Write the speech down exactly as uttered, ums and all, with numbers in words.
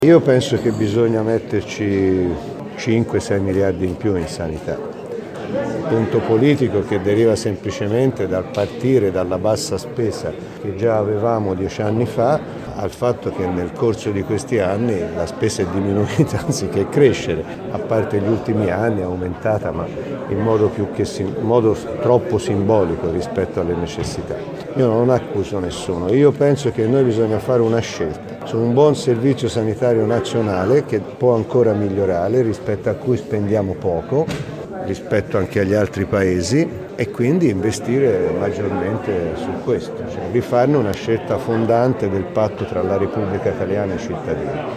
Io penso che bisogna metterci cinque sei miliardi in più in sanità. Un punto politico che deriva semplicemente dal partire dalla bassa spesa che già avevamo dieci anni fa, al fatto che nel corso di questi anni la spesa è diminuita anziché crescere, a parte gli ultimi anni è aumentata ma in modo, più che sim- in modo troppo simbolico rispetto alle necessità. Io non accuso nessuno, io penso che noi bisogna fare una scelta su un buon servizio sanitario nazionale che può ancora migliorare, rispetto a cui spendiamo poco, rispetto anche agli altri paesi, e quindi investire maggiormente su questo, cioè rifarne una scelta fondante del patto tra la Repubblica Italiana e i cittadini.